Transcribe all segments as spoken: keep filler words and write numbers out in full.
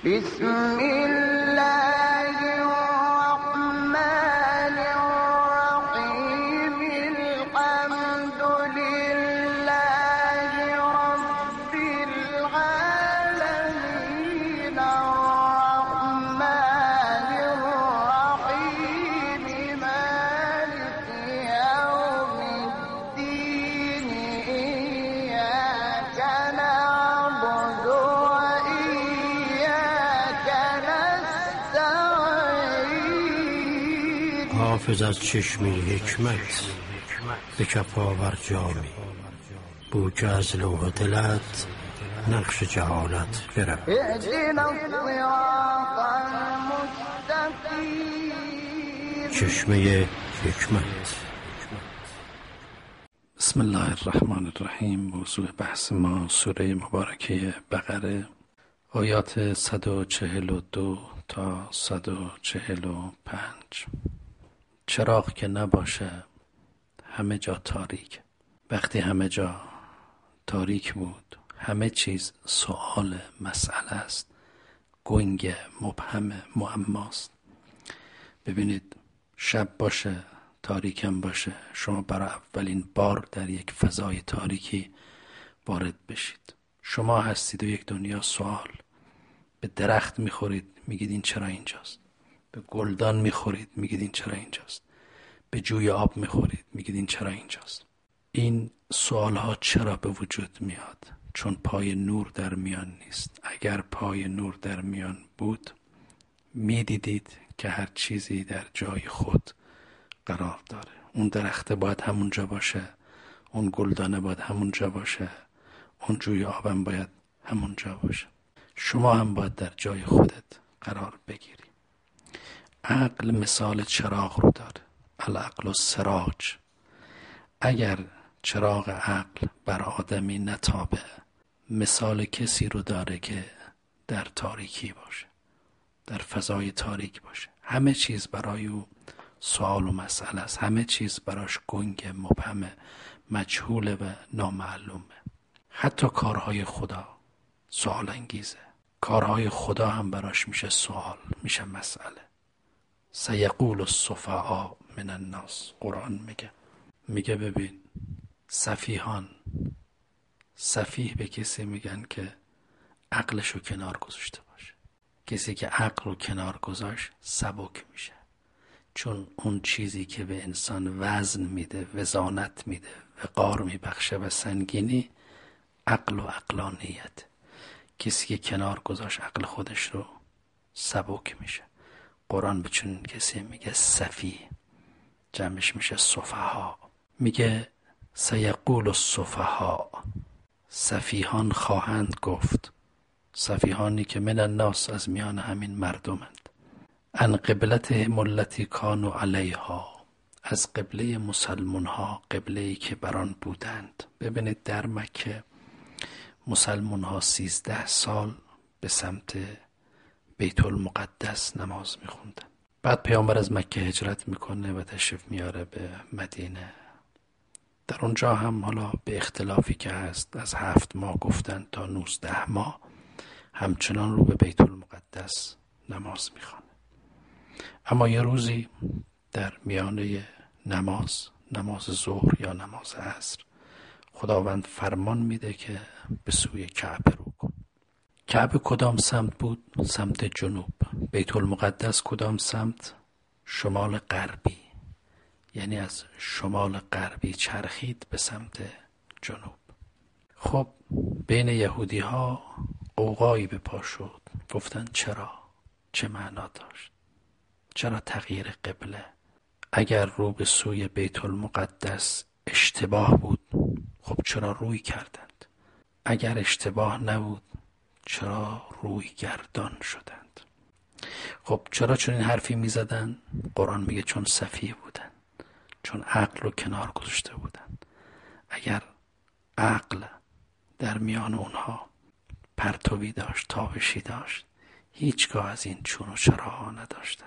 بسم الله الرحمن الرحيم الحمد لله رب العالمين الرحمن الرحيم مالك يوم الدين إياك نعبد وإياك نستعين. حافظ از چشمه حکمت به کف آور جامی، بو که از لوح دلت نقش جهالت گرفت. اهدنا الصراط المستقیم. چشمه حکمت. بسم الله الرحمن الرحیم. موضوع بحث ما سوره مبارکه بقره، آیات صد و چهل و دو تا صد و چهل و پنج. چراغ که نباشه همه جا تاریک. وقتی همه جا تاریک بود، همه چیز سوال مسئله است، گنگ، مبهم، معماست. ببینید، شب باشه، تاریکم باشه، شما برای اولین بار در یک فضای تاریکی وارد بشید. شما هستید و یک دنیا سوال. به درخت میخورید، میگید این چرا اینجاست. به گلدان میخورید، میگید این چرا اینجاست. به جوی آب میخورید، میگید این چرا اینجاست. این سوال ها چرا به وجود میاد؟ چون پای نور در میان نیست. اگر پای نور در میان بود، میدیدید که هر چیزی در جای خود قرار داره. اون درخت باید همونجا باشه، اون گلدانه باید همونجا باشه، اون جوی آبم باید همونجا باشه. شما هم باید در جای خودت قرار بگیری. عقل مثال چراغ رو داره. العقل السراج. اگر چراغ عقل بر آدمی نتابه، مثال کسی رو داره که در تاریکی باشه، در فضای تاریک باشه. همه چیز برای او سوال و مسئله است. همه چیز براش گنگ، مبهم، مجهول و نامعلومه. حتی کارهای خدا سوال انگیزه. کارهای خدا هم براش میشه سوال، میشه مسئله. سیقول السفهاء من الناس. قرآن میگه میگه ببین، سفیهان، سفیه به کسی میگن که عقلشو کنار گذاشته باشه. کسی که عقل رو کنار گذاشت سبک میشه، چون اون چیزی که به انسان وزن میده، وزانت میده، وقار میبخشه و سنگینی، عقل و عقلانیت. کسی که کنار گذاشت عقل خودش رو، سبک میشه. قرآن به چون کسی میگه سفیه، جمعش میشه سفها. میگه سیقول السفهاء، سفیهان خواهند گفت، سفیهانی که من الناس، از میان همین مردمند، عن قبلتهم التی کانوا علیها، از قبله مسلمان ها، قبله‌ای که بران بودند. ببینید در مکه مسلمان ها سیزده سال به سمت بیت المقدس نماز میخوندن. بعد پیامبر از مکه هجرت میکنه و تشریف میاره به مدینه. در اونجا هم حالا به اختلافی که هست، از هفت ماه گفتن تا نوزده ماه همچنان رو به بیت المقدس نماز میخوانه. اما یه روزی در میانه نماز، نماز ظهر یا نماز عصر، خداوند فرمان میده که به سوی کعبه رو کن. کعبه کدام سمت بود؟ سمت جنوب. بیت المقدس کدام سمت؟ شمال غربی. یعنی از شمال غربی چرخید به سمت جنوب. خب بین یهودی ها قوقایی به پا شد. گفتن چرا؟ چه معنا داشت؟ چرا تغییر قبله؟ اگر رو به سوی بیت المقدس اشتباه بود، خب چرا روی کردند؟ اگر اشتباه نبود، چرا روی گردان شدند؟ خب چرا چون این حرفی می زدن؟ قرآن میگه چون سفیه بودن، چون عقل رو کنار گذاشته بودن. اگر عقل در میان اونها پرتوی داشت، تابشی داشت، هیچگاه از این چون و چراها نداشتن.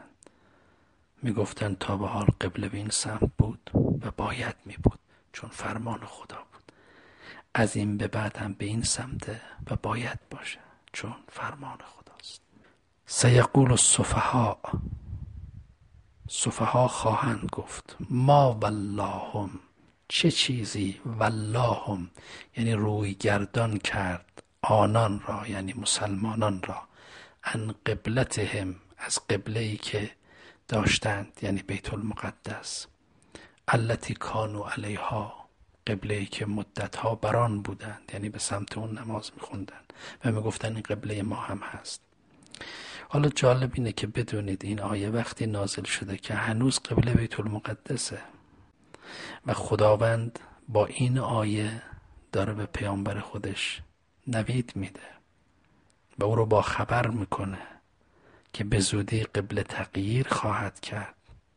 میگفتن تا به حال قبله به این سمت بود و باید می بود، چون فرمان خدا بود. از این به بعد هم به این سمته و باید باشه، چون فرمان خداست. سیقول السفهاء، سفها خواهند گفت ما واللهم، چه چیزی واللهم یعنی روی گردان کرد آنان را یعنی مسلمانان را، عن قبلتهم از قبله‌ای که داشتند یعنی بیت المقدس، التی کانوا علیها قبله‌ای که مدتها بران بودند یعنی به سمت اون نماز میخوندن و میگفتن این قبله ما هم هست. حالا جالب اینه که بدونید این آیه وقتی نازل شده که هنوز قبله بیت المقدسه و خداوند با این آیه داره به پیامبر خودش نوید میده و او رو با خبر میکنه که به زودی قبله تغییر خواهد کرد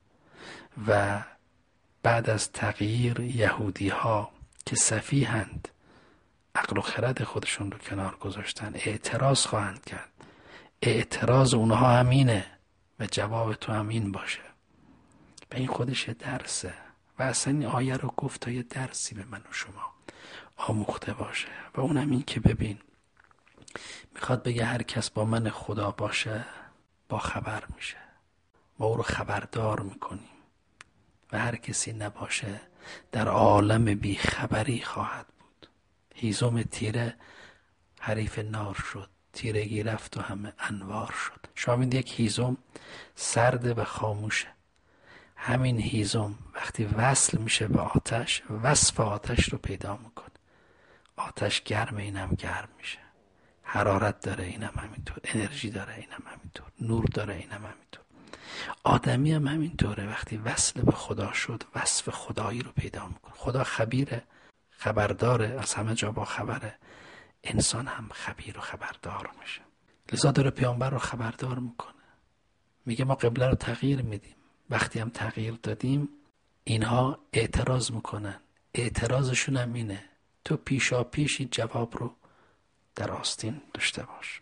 و بعد از تغییر یهودی ها که سفیهند عقل و خرد خودشون رو کنار گذاشتن اعتراض خواهند کرد. اعتراض اونها همینه و جواب تو همین باشه و این خودش درسه و اصلا این آیه رو گفت تا یه درسی به من و شما آموخته باشه و اون همین که ببین میخواد بگه هر کس با من خدا باشه با خبر میشه و او رو خبردار میکنیم و هر کسی نباشه در عالم بی خبری خواهد بود. هیزم تیره حریف نار شد، تیرگی رفت و همه انوار شد. شما ببینید یک هیزم سرد و خاموشه، همین هیزم وقتی وصل میشه به آتش وصف آتش رو پیدا میکنه. آتش گرم اینم گرم میشه، حرارت داره اینم همینطور، انرژی داره اینم همینطور، نور داره اینم همینطور. آدمی هم همینطوره، وقتی وصل به خدا شد وصف خدایی رو پیدا میکنه. خدا خبیره، خبرداره، از همه جا با خبره. انسان هم خبیر و خبردار میشه. لذا داره پیامبر رو خبردار میکنه، میگه ما قبله رو تغییر میدیم. وقتی هم تغییر دادیم اینها اعتراض میکنن، اعتراضشون هم اینه تو پیشا پیش این جواب رو در آستین داشته باش.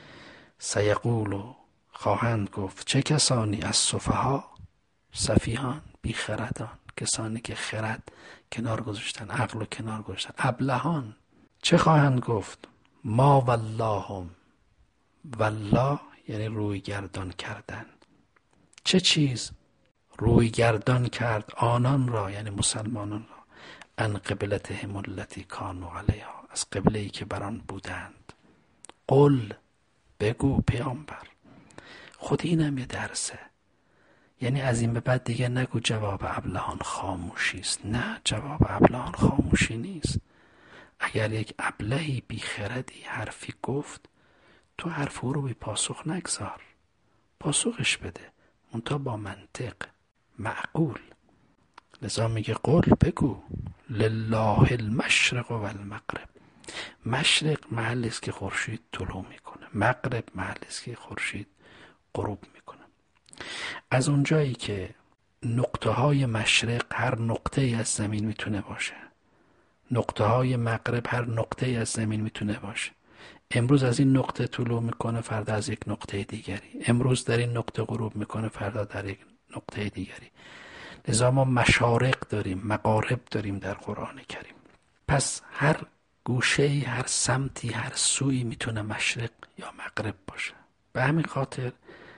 سیقولو خواهند گفت چه کسانی؟ از سفها، سفیهان، بیخردان، کسانی که خرد کنار گذاشتن، عقل کنار گذاشتن. ابلهان چه خواهند گفت؟ ما واللهم، والله یعنی روی گردان کردن. چه چیز؟ روی گردان کرد آنان را یعنی مسلمانان را، ان قبلتهم التی کانوا علیها، از قبله‌ای که بران بودند. قل بگو پیامبر. خود اینم یه درسه، یعنی از این به بعد دیگه نگو جواب ابلهان خاموشی است. نه، جواب ابلهان خاموشی نیست. اگر یک ابلهی بیخردی حرفی گفت تو حرف او رو بی پاسخ نگذار، پاسخش بده، منتها با منطق معقول. لذا میگه قل بگو لله المشرق و المغرب. مشرق محلی است که خورشید طلوع میکنه، مغرب محلی است که خورشید غروب میکنه. از اونجایی که نقطه های مشرق هر نقطه ای از زمین میتونه باشه، نقطه های مغرب هر نقطه ای از زمین میتونه باشه. امروز از این نقطه طلوع میکنه، فردا از یک نقطه دیگری. امروز در این نقطه غروب میکنه، فردا در یک نقطه دیگری. لذا ما مشارق داریم، مغارب داریم در قرآن کریم. پس هر گوشه‌ای، هر سمتی، هر سوی میتونه مشرق یا مغرب باشه. به همین خاطر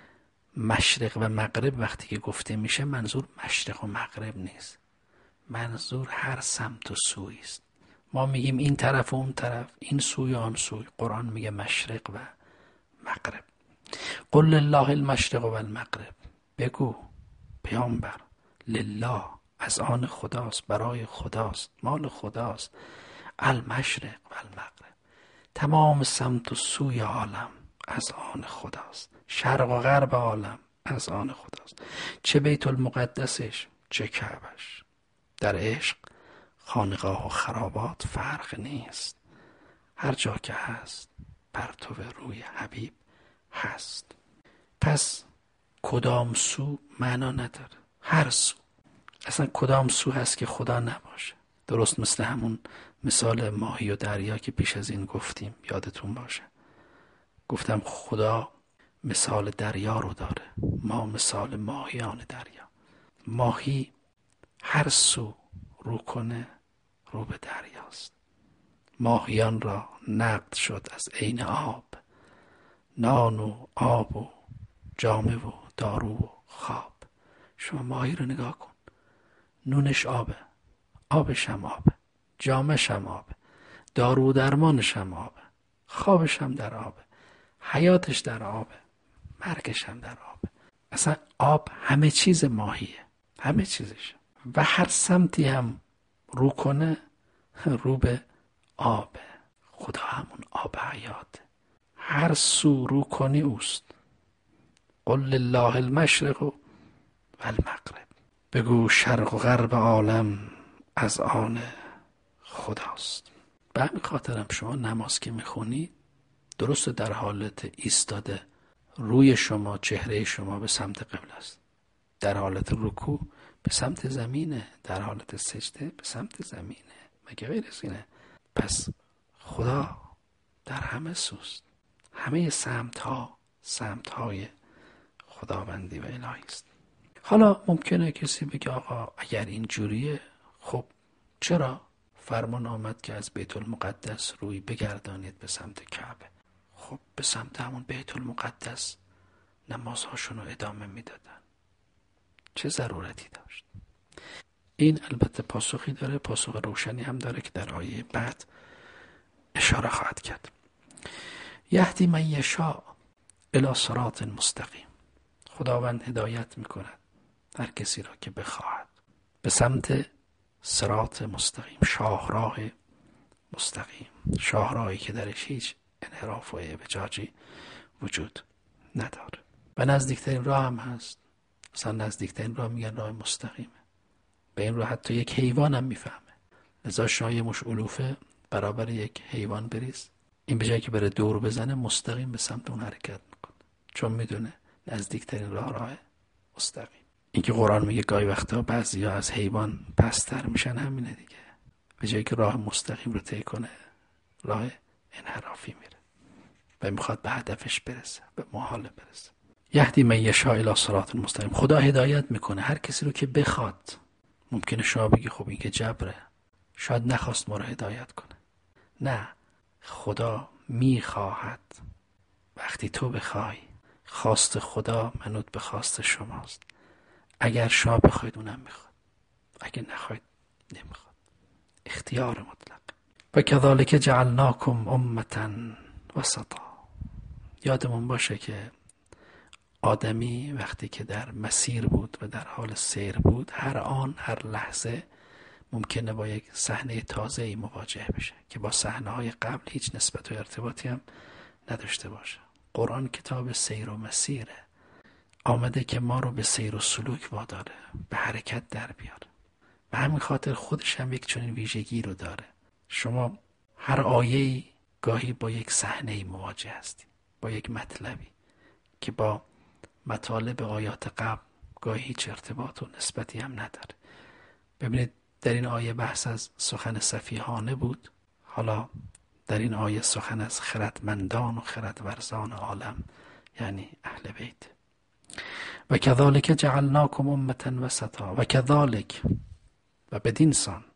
مشرق و مغرب وقتی که گفته میشه منظور مشرق و مغرب نیست، منظور هر سمت و سوی است. ما میگیم این طرف و اون طرف، این سوی و آن سوی. قرآن میگه مشرق و مغرب. قل لله المشرق و المغرب. بگو پیامبر لله از آن خداست، برای خداست، مال خداست. المشرق و المغرب، تمام سمت و سوی عالم از آن خداست. شرق و غرب عالم از آن خداست. چه بیت المقدسش چه کعبش. در عشق خانقاه و خرابات فرق نیست، هر جا که هست پرتو روی حبیب هست. پس کدام سو معنا نداره، هر سو. اصلا کدام سو هست که خدا نباشه؟ درست مثل همون مثال ماهی و دریا که پیش از این گفتیم، یادتون باشه. گفتم خدا مثال دریا رو داره، ما مثال ماهیان دریا. ماهی هر سو رو کنه رو به دریاست. ماهیان را نقد شد از عین آب، نان و آب و جامه و دارو و خواب. شما ماهی رو نگاه کن، نونش آبه، آبش هم آبه، جامش هم آبه، دارو و درمانش هم آبه، خوابش هم در آبه، حیاتش در آبه، مرگش هم در آبه. اصلا آب همه چیز ماهیه، همه چیزش. و هر سمتی هم رو کنه رو به آبه. خدا همون آب حیاته، هر سو رو کنی اوست. قل لله المشرق و المغرب. بگو شرق و غرب عالم از آن خداست. به همین خاطرم شما نماز که میخونید درست در حالت ایستاده روی شما، چهره شما به سمت قبله است، در حالت رکوع به سمت زمینه، در حالت سجده به سمت زمینه، مگه غیر از اینه؟ پس خدا در همه سوست، همه سمت ها سمت های خداوندی و الهی است. حالا ممکنه کسی بگه آقا اگر این جوریه، خب چرا فرمان آمد که از بیت المقدس روی بگردانید به سمت کعبه؟ خب به سمت همون بیت المقدس نمازهاشون رو ادامه میدادن، چه ضرورتی داشت؟ این البته پاسخی داره، پاسخ روشنی هم داره که در آیه بعد اشاره خواهد کرد. یهدی من یشاء الی صراط مستقیم. خداوند هدایت میکند هر کسی را که بخواهد به سمت صراط مستقیم، شاهراه مستقیم، شاهراهی که درش هیچ انحراف و اعوجاجی وجود نداره. و نزدیکترین راه هم هست. مثلا نزدیکترین راه میگن راه مستقیمه. به این راه حتی یک حیوان هم میفهمه. لذا شما یه مش علوفه برابر یک حیوان بریز، این به جایی که بره دور بزنه مستقیم به سمت اون حرکت میکنه، چون میدونه نزدیکترین راه راه مستقیم. این که قرآن میگه گاهی وقتا بعضیا از حیوان پستر میشن، همینه دیگه. به جایی که راه مستقیم رو طی کنه راه انحرافی میره و میخواد به هدفش برسه، به محال برسه. یهدی من یشاء الی صراط مستقیم. خدا هدایت میکنه هر کسی رو که بخواد. ممکنه شما بگی خب این که جبره، شاید نخواست ما رو هدایت کنه. نه، خدا میخواهد. وقتی تو بخوای، خواست خدا منوط به خواست شماست. اگر شما بخواید اونم میخواد، اگر نخواید نمیخواد. اختیار مطلق. و کذالک جعلناکم امة وسطا. یادمون باشه که آدمی وقتی که در مسیر بود و در حال سیر بود، هر آن هر لحظه ممکنه با یک صحنه تازه‌ای مواجه بشه که با صحنه‌های قبل هیچ نسبت و ارتباطی هم نداشته باشه. قرآن کتاب سیر و مسیره، آمده که ما رو به سیر و سلوک واداره، به حرکت در بیاره. به همین خاطر خودش هم یک چنین ویژگی رو داره. شما هر آیه‌ای گاهی با یک صحنه‌ای مواجه هستی، با یک مطلبی که با مطالب آیات قبل گاهی هیچ ارتباط و نسبتی هم نداره. ببینید در این آیه بحث از سخن سفیهانه بود، حالا در این آیه سخن از خردمندان و خردورزان عالم، یعنی اهل بیت. و کذالک جعلناکم امة وسطا. و کذالک، و بدین سان.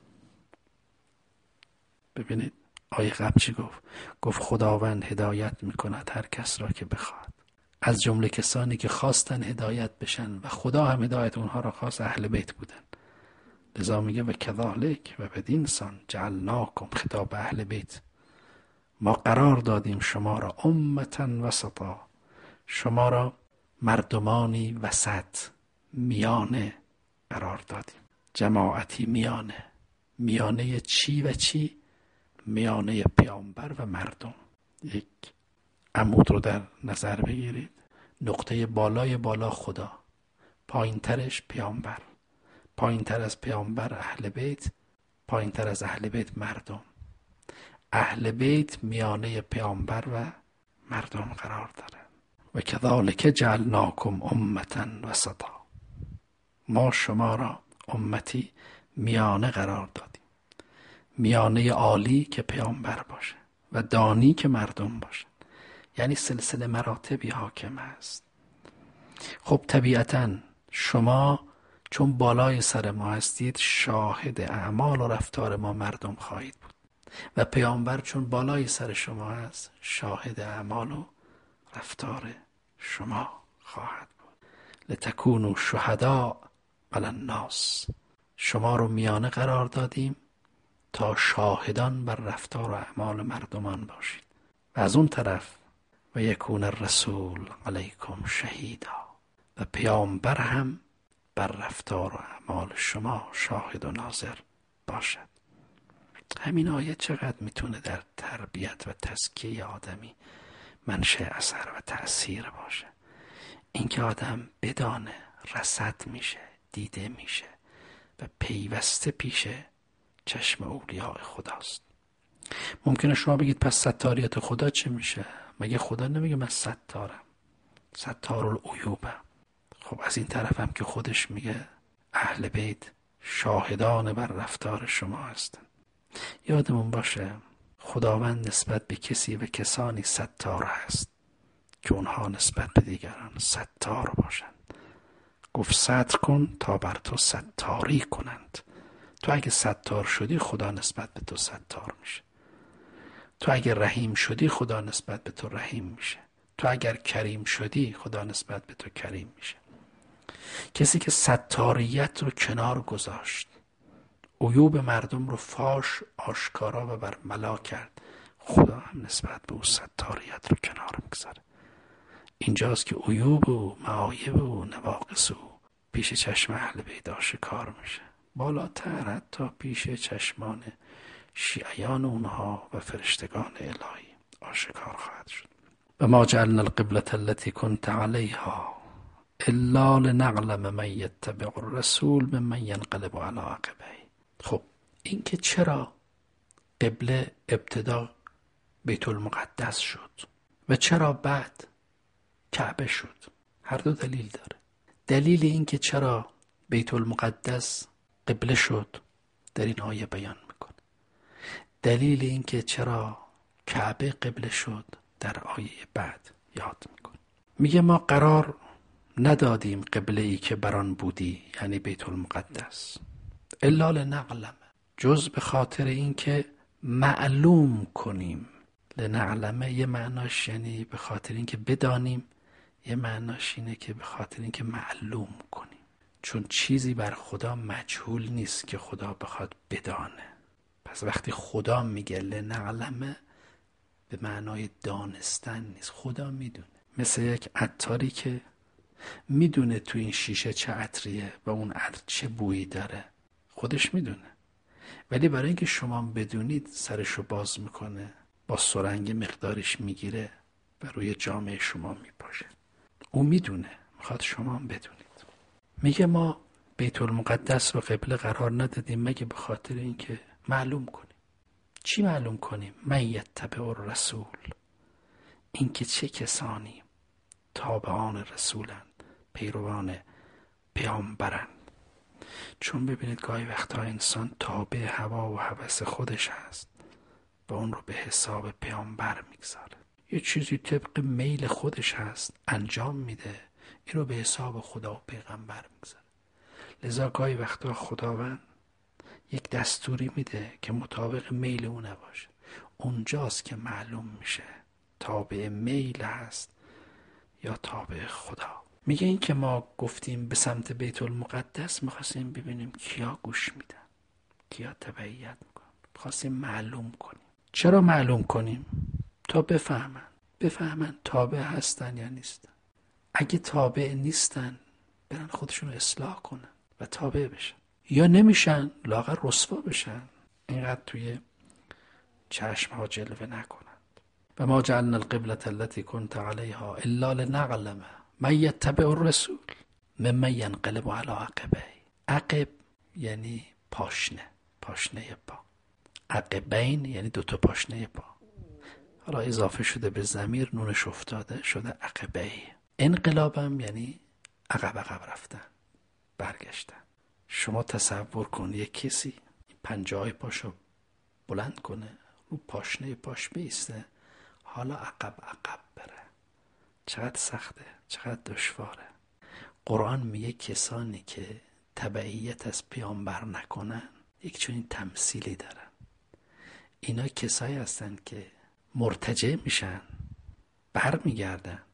ببینید آیه قبل چی گفت؟ گفت خداوند هدایت میکند هر کس را که بخواد. از جمله کسانی که خواستن هدایت بشن و خدا هم هدایت اونها را خواست اهل بیت بودن. لذا میگه و کذالک و بدین سان جعلناکم، خطاب اهل بیت، ما قرار دادیم شما را امة وسطا، شما را مردمانی وسط، میانه قرار دادیم. جماعتی میانه. میانه چی و چی؟ میانه پیامبر و مردم. یک عمود رو در نظر بگیرید، نقطه بالای بالا خدا، پایین ترش پیامبر، پایین تر از پیامبر اهل بیت، پایین تر از اهل بیت مردم. اهل بیت میانه پیامبر و مردم قرار داره. و کذالک جعلناکم امة وسطا، ما شما را امتی میانه قرار دادیم. میانه عالی که پیامبر باشه و دانی که مردم باشه، یعنی سلسله مراتبی حاکم است. خب طبیعتاً شما چون بالای سر ما هستید، شاهد اعمال و رفتار ما مردم خواهید بود، و پیامبر چون بالای سر شما هست، شاهد اعمال و رفتار شما خواهد بود. لتکونوا شهداء علی الناس، شما رو میانه قرار دادیم تا شاهدان بر رفتار و اعمال مردمان باشید. و از اون طرف و یکون الرسول علیکم شهیدا، و پیامبر هم بر رفتار و اعمال شما شاهد و ناظر باشد. همین آیه چقدر میتونه در تربیت و تزکیه آدمی منشأ اثر و تأثیر باشه. اینکه آدم بدانه رصد میشه، دیده میشه و پیوسته پیش چشم اولیاء خداست. ممکنه شما بگید پس ستاریت خدا چه میشه؟ مگه خدا نمیگه من ستارم، ستار العیوبم؟ خب از این طرف هم که خودش میگه اهل بیت شاهدان بر رفتار شما هستن. یادمون باشه خداوند نسبت به کسی و کسانی ستار هست که اونها نسبت به دیگران ستار باشند. گفت ستر کن تا بر تو ستاری کنند. تو اگه ستار شدی خدا نسبت به تو ستار میشه. تو اگه رحیم شدی خدا نسبت به تو رحیم میشه. تو اگر کریم شدی خدا نسبت به تو کریم میشه. کسی که ستاریت رو کنار گذاشت، عیوب مردم رو فاش آشکارا و برملا کرد، خدا هم نسبت به او ستاریت رو کنار میگذاره. اینجاست که عیوب و معایب و نواقص او پیش چشم اهل بیت آشکار میشه. بالاتر حتی پیش چشمان شیعیان اونها و فرشتگان الهی آشکار خواهد شد. و ما جعلنا القبلة التي كنت عليها الا لنعلم من يتبع الرسول ممن ينقلب على عقبيه. خب این که چرا قبله ابتدا بیت المقدس شد و چرا بعد کعبه شد، هر دو دلیل داره. دلیل این که چرا بیت المقدس قبله شد در این آیه بیان میکنه. دلیل این که چرا کعبه قبله شد در آیه بعد یاد میکنه. میگه ما قرار ندادیم قبله ای که بران بودی، یعنی بیت المقدس، الا لنعلم، جز به خاطر این که معلوم کنیم. لنعلمه یه معناش یعنی به خاطر این که بدانیم، یه معناش اینه که به خاطر این که معلوم کنیم. چون چیزی بر خدا مجهول نیست که خدا بخواد بدانه. پس وقتی خدا میگه لنعلمه به معنای دانستن نیست، خدا میدونه. مثل یک عطاری که میدونه تو این شیشه چه عطریه و اون عطر چه بویی داره، خودش میدونه، ولی برای اینکه شما بدونید سرشو باز میکنه، با سرنگ مقدارش میگیره و روی جامعه شما میپاشه. او میدونه، میخواد شما هم بدونید. میگه ما بیت المقدس رو قبله قرار ندادیم مگه به خاطر اینکه معلوم کنیم. چی معلوم کنیم؟ من یتبع الرسول، اینکه چه کسانی تابعان رسولند، پیروان پیامبرند. چون ببینید گاهی وقتا انسان تابع هوا و هوس خودش هست و اون رو به حساب پیامبر میگذاره. یه چیزی طبق میل خودش هست انجام میده، این رو به حساب خدا و پیغمبر میگذاره. لذا گاهی وقتا خداوند یک دستوری میده که مطابق میل اون نباشه. اونجاست که معلوم میشه تابع میل هست یا تابع خدا. میگه این که ما گفتیم به سمت بیت المقدس، میخواستیم ببینیم کیا گوش میدن، کیا تبعیت میکنن. میخواستیم معلوم کنیم. چرا معلوم کنیم؟ تا بفهمن بفهمن تابع هستن یا نیستن. اگه تابع نیستن برن خودشون رو اصلاح کنن و تابع بشن، یا نمیشن لااقل رسوا بشن، اینقدر توی چشم ها جلوه نکنند. و ما جعلنا القبلة التي كنت عليها الا لنعلم من يتبع الرسول ممن ينقلب على عقبيه. عقب یعنی پاشنه، پاشنه پا. عقبین یعنی دوتا پاشنه پا. حالا اضافه شده به ضمیر، نونش افتاده شده عقبه. انقلابم یعنی عقب عقب رفتن، برگشتن. شما تصور کن یک کسی پنجه های پاشو بلند کنه، رو پاشنه پاش بیسته، حالا عقب عقب بره. چقدر سخته، چقدر دشواره. قرآن میگه کسانی که تبعیت از پیامبر نکنن یک چنین تمثیلی دارن. اینا کسایی هستن که مرتجع میشن، بر میگردن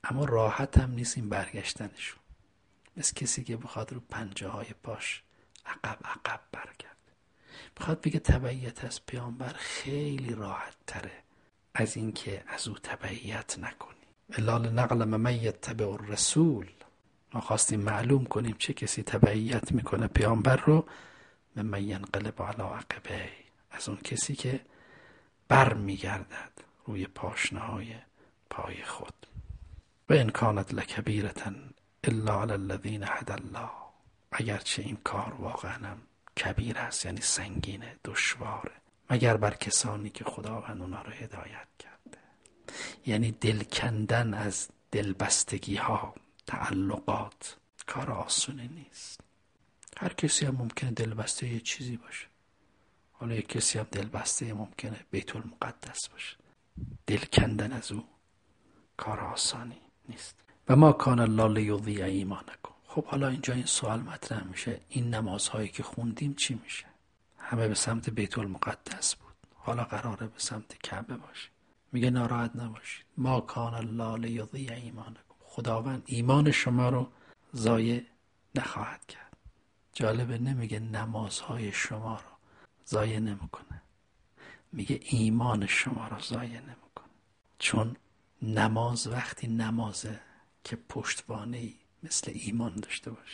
اما راحت هم نیست این برگشتنشون. مثل کسی که بخواد رو پنجه های پاش عقب عقب برگرد. بخواد بگه تبعیت از پیامبر خیلی راحت تره از این که از او تبعیت نکنی. علال نقل من یتبع الرسول، ما خواستیم معلوم کنیم چه کسی تبعیت میکنه پیامبر رو. من ینقلب علی عقبیه، از اون کسی که بر میگردد روی پاشنه‌های پای خود. و ان کانت لکبیرة الا علی الذین هدی الله، اگرچه این کار واقعا کبیر است، یعنی سنگینه، دشواره، مگر بر کسانی که خداوند اونا رو هدایت کرده. یعنی دل کندن از دلبستگی ها، تعلقات کار آسونی نیست. هر کسی هم ممکنه دلبسته یه چیزی باشه. حالا یک کسی هم دلبسته ممکنه بیت المقدس باشه. دل کندن از او کار آسانی نیست. و ما کان الله لیضیع ایمانکم. خب حالا اینجا این سوال مطرح میشه، این نمازهایی که خوندیم چی میشه؟ همه به سمت بیت المقدس بود، حالا قراره به سمت کعبه باشه. میگه ناراحت نباشید، ما کان الله لیضیع ایمانکم، خداوند ایمان شما رو ضایع نخواهد کرد. جالبه نمیگه نمازهای شما رو ضایع نمیکنه، میگه ایمان شما رو ضایع نمیکنه. چون نماز وقتی نمازه که پشتوانه‌ای مثل ایمان داشته باشه.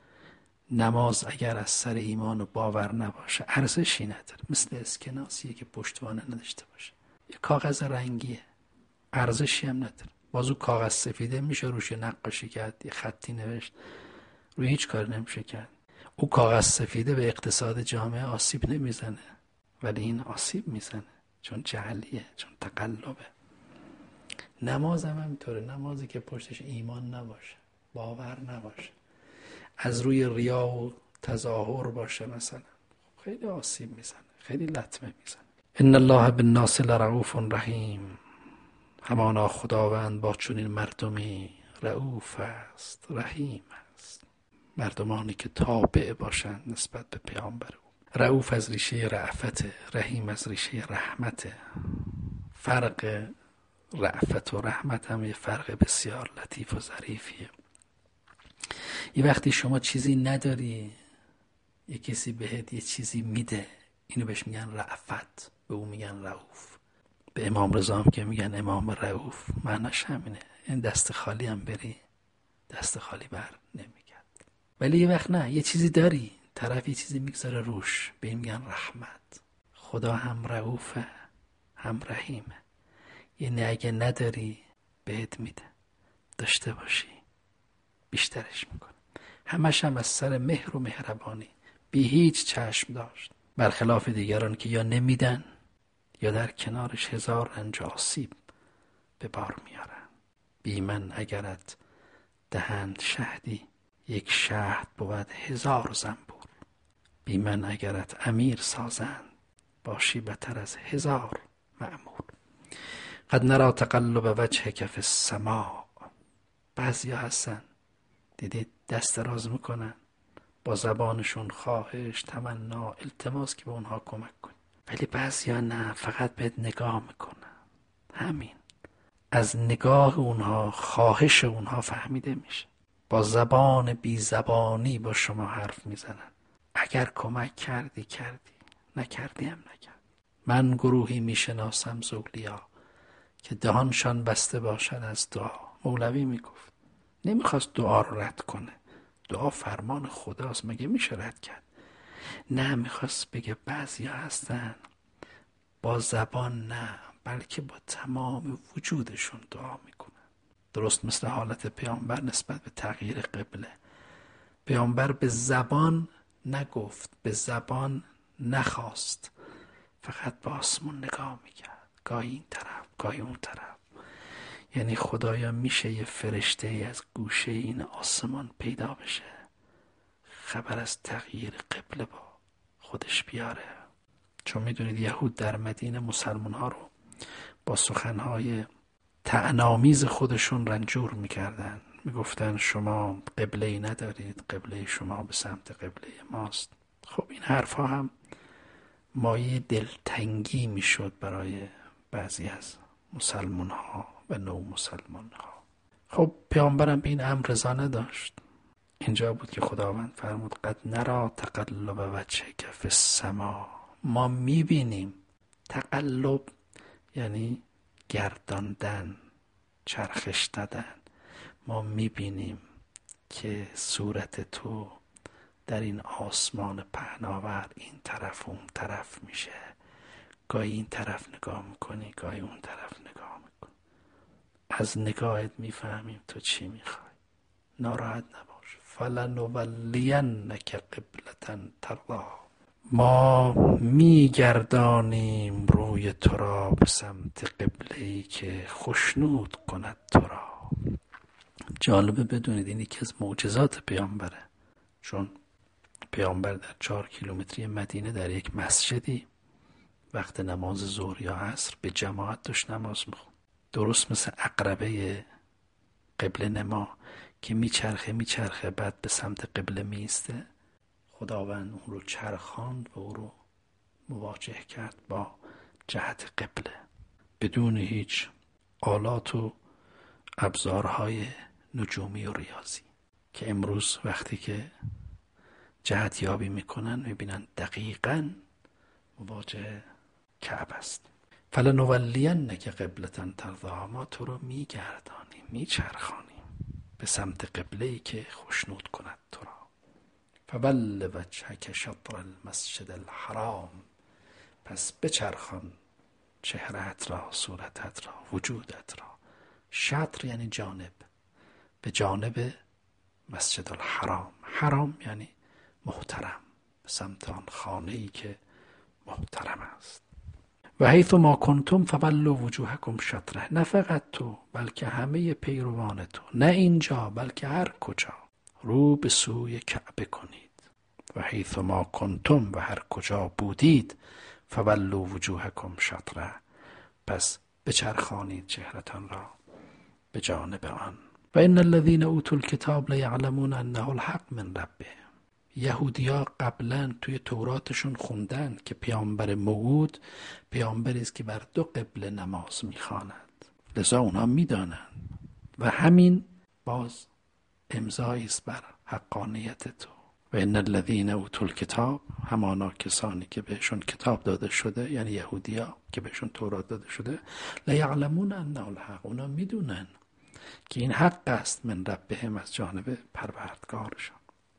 نماز اگر از سر ایمان و باور نباشه ارزشی نداره، مثل اسکناسیه که پشتوانه نداشته باشه. یه کاغذ رنگیه، ارزشی هم نداره. بازو کاغذ سفیده میشه روش نقاشی کرد، یه خطی نوشت، روی هیچ کار نمیشه کرد. او کاغذ سفیده به اقتصاد جامعه آسیب نمیزنه، ولی این آسیب میزنه چون جعلیه، چون تقلبه. نماز هم همینطوره، نمازی که پشتش ایمان نباشه، باور نباشه، از روی ریا و تظاهر باشه مثلا، خیلی آسیب میزنه، خیلی لطمه میزنه. ان الله بالناس لرؤوف رحیم، همانا خداوند با چنین مردمی رؤوف است، رحیم است. مردمانی که تابع باشند نسبت به پیامبر او. رؤوف از ریشه رأفت، رحیم از ریشه رحمت. فرق رأفت و رحمت هم یه فرق بسیار لطیف و ظریفیه. یه وقتی شما چیزی نداری، یه کسی بهت یه چیزی میده، اینو بهش میگن رأفت، به اون میگن رؤوف. به امام رضا هم که میگن امام رؤوف، معناش همینه، این دست خالی هم بری دست خالی بر نمیگرد. ولی یه وقت نه، یه چیزی داری، طرف یه چیزی میگذاره روش، به این میگن رحمت. خدا هم رؤوفه هم رحیمه، یعنی اگه نداری بهت میده، داشته باشی بیشترش میکنه. همش هم از سر مهر و مهربانی، بی هیچ چشم داشت، برخلاف دیگران که یا نمیدن یا در کنارش هزار رنج آسیب به بار میارن. بی من اگرت دهند شهدی، یک شهد بود هزار زنبور. بی من اگرت امیر سازند، باشی بتر از هزار مأمور. قد نرى تقلب وجهک فی السماء. بعضی ها هستن دیدید دست دراز میکنن، با زبانشون خواهش، تمنا، التماس که به اونها کمک کن. ولی بعضی ها نه، فقط بهت نگاه میکنن. همین از نگاه اونها، خواهش اونها فهمیده میشه. با زبان بی زبانی با شما حرف میزنن. اگر کمک کردی کردی، نکردی هم نکرد. من گروهی میشناسم زولیا که دهانشان بسته باشد از دعا. مولوی میگفت نمیخواست دعا رو رد کنه، دعا فرمان خداست، مگه میشه رد کرد؟ نه، میخواست بگه بعضی هستن با زبان نه، بلکه با تمام وجودشون دعا میکنن. درست مثل حالت پیامبر نسبت به تغییر قبله. پیامبر به زبان نگفت، به زبان نخواست، فقط با آسمون نگاه میکرد، گاهی این طرف گاهی اون طرف. یعنی خدایا میشه یه فرشته ای از گوشه این آسمان پیدا بشه، خبر از تغییر قبله با خودش بیاره. چون میدونید یهود در مدینه مسلمان ها رو با سخنهای طعن‌آمیز خودشون رنجور میکردن. میگفتن شما قبله ای ندارید، قبله شما به سمت قبله ماست. خب این حرفها هم مایه دلتنگی میشد برای بعضی از مسلمان ها و نو مسلمان ها. خب پیامبرم به این امر رضا نداشت. اینجا بود که خداوند فرمود قد نرا تقلب وجهک فی السما. ما میبینیم. تقلب یعنی گرداندن، چرخش دادن. ما میبینیم که صورت تو در این آسمان پهناور این طرف و اون طرف میشه. گاهی این طرف نگاه میکنی، گاهی اون طرف نگاه میکنی. از نگاهت میفهمیم تو چی میخوای. ناراحت نباش. فلنولینک قبلة ترضاها. ما میگردانیم روی تو را به سمت قبله‌ای که خشنود کند تو را. جالبه بدونید این یکی از معجزات پیامبره، چون پیامبر در چهار کیلومتری مدینه در یک مسجدی وقت نماز ظهر یا عصر به جماعت داشت نماز میخوند. درست مثل عقربه قبله نما که میچرخه میچرخه بعد به سمت قبله میسته، خداوند اون رو چرخاند و او رو مواجه کرد با جهت قبله بدون هیچ آلات و ابزارهای نجومی و ریاضی، که امروز وقتی که جهت یابی میکنن میبینن دقیقاً مواجه کعبه است. فلنولینک قبلة ترضاها. ما تو رو میگردانیم، میچرخانیم به سمت قبله‌ای که خشنود کند تو را. فول وجهک شطر المسجد الحرام. پس بچرخان چهرهت را، صورتت را، وجودت را. شطر یعنی جانب، به جانب مسجد الحرام. حرام یعنی محترم، به سمت آن خانه‌ای که محترم است. و حیث ما کنتم فولوا وجوهکم شطره. نه فقط تو بلکه همه پیروان تو، نه اینجا بلکه هر کجا رو به سوی کعبه کنید. و حیث ما کنتم و هر کجا بودید فولوا وجوهکم شطره. پس بچرخانید چهرتان را به جانب آن. و ان الذین اوتوا الکتاب لیعلمون انه الحق من ربهم. یهودیا قبلا توی توراتشون خوندن که پیامبر موعود پیامبری است که بر دو قبله نماز میخواند، لذا اونها میدانند و همین باز امضایی است بر حقانیت تو. و ان الذین اوتوا الکتاب، همانا کسانی که بهشون کتاب داده شده، یعنی یهودیا که بهشون تورات داده شده، لیعلمون انه الحق، اونا میدونن که این حق است من ربهم، از جانب پروردگارشان.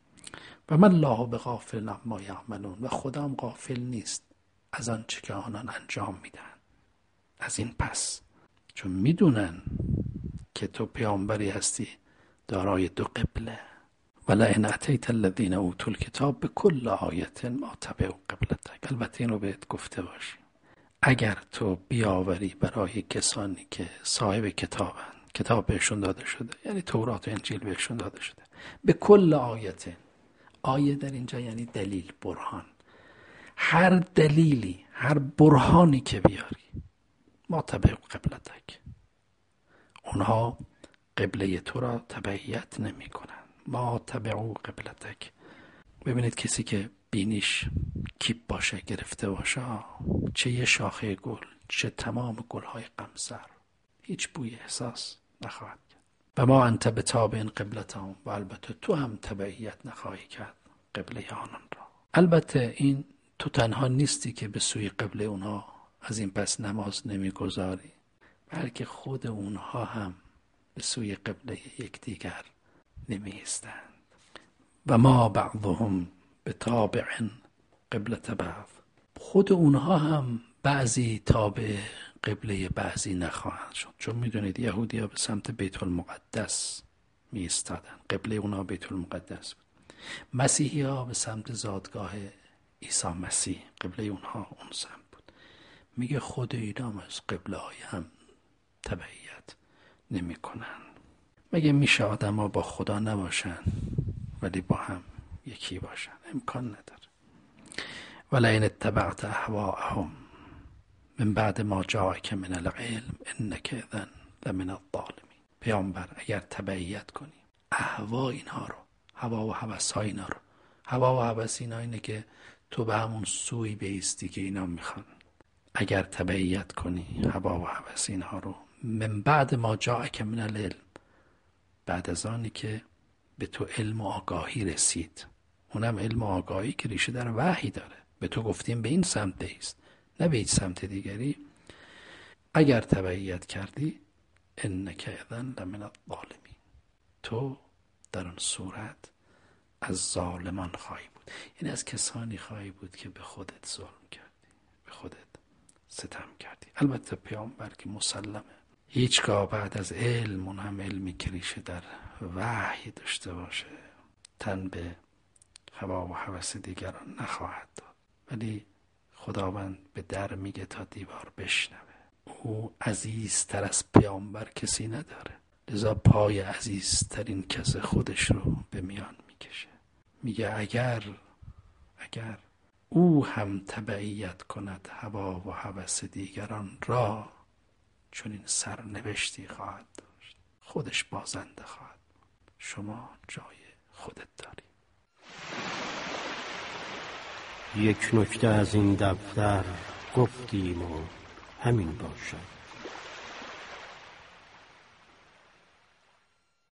و من الله بغافل عما یعملون. و خدام غافل نیست از آنچه که آنان انجام میدن. از این پس چون میدونن که تو پیامبری هستی دارای دو قبله. ولئن اتیت الذین اوتوا الکتاب بکل آیة ما تبعوا قبلتک. البته اینو بهت گفته باشی اگر تو بیاوری برای کسانی که صاحب کتابن، کتاب بهشون داده شده، یعنی تورات و انجیل بهشون داده شده، به کل آیه، آیه در اینجا یعنی دلیل، برهان، هر دلیلی، هر برهانی که بیاری، ما تبع قبلتک، اونها قبله تو را تبعیت نمی کنن. ما تبعو قبلتک. ببینید کسی که بینیش کیپ باشه، گرفته باشه، چه یه شاخه گل، چه تمام گلهای قمصر، هیچ بوی احساس نخواهد کرد. و ما انت بتابع قبلتهم. و البته تو هم تبعیت نخواهی کرد قبله آنان را. البته این تو تنها نیستی که به سوی قبله اونها از این پس نماز نمیگذاری، بلکه خود اونها هم به سوی قبله یکدیگر نمی ایستند. و ما بعضهم بتابع قبلة بعض. خود اونها هم بعضی تابع قبله بعضی نخواهند شد، چون میدونید یهودی ها به سمت بیت المقدس می ایستادن، قبله اونها بیت المقدس بود. مسیحی ها به سمت زادگاه عیسی مسیح، قبله اونها اون سمت بود. میگه خود اینا هم از قبله های هم تبعیت نمی کنن. مگه میشه آدم ها با خدا نباشن ولی با هم یکی باشن؟ امکان نداره. ولئن اتبعت اهواءهم من بعد ما جاءک من العلم انک اذن لمن الظالمین. پیامبر اگر تبعیت کنی اهوا اینها رو، هوا و هوس های اینا رو، هوا و هوس اینا اینه که تو به همون سوی بیستی که اینا میخوان. اگر تبعیت کنی هوا و هوس اینها رو، من بعد ما جاءک من العلم، بعد از آنی که به تو علم و آگاهی رسید، اونم علم و آگاهی که ریشه در وحی داره، به تو گفتیم به این سمت بیست، نه به هیچ سمت دیگری. اگر تبعیت کردی انک اذن لمن الظالمین، تو در اون صورت از ظالمان خواهی بود، یعنی از کسانی خواهی بود که به خودت ظلم کردی، به خودت ستم کردی. البته پیامبر که مسلمه هیچگاه بعد از علم، اون هم علمی که ریشه در وحی داشته باشه، تن به هوا و هوس دیگران نخواهد داد. ولی خداوند به در میگه تا دیوار بشنوه. او عزیزتر از پیامبر کسی نداره، لذا پای عزیزترین کس خودش رو به میان میکشه. میگه اگر اگر او هم تبعیت کند هوا و هوس دیگران را، چون این سرنوشتی خواهد داشت، خودش بازنده خواهد بود. شما جای خودت داری. یک نکته از این دفتر گفتیم و همین باشد.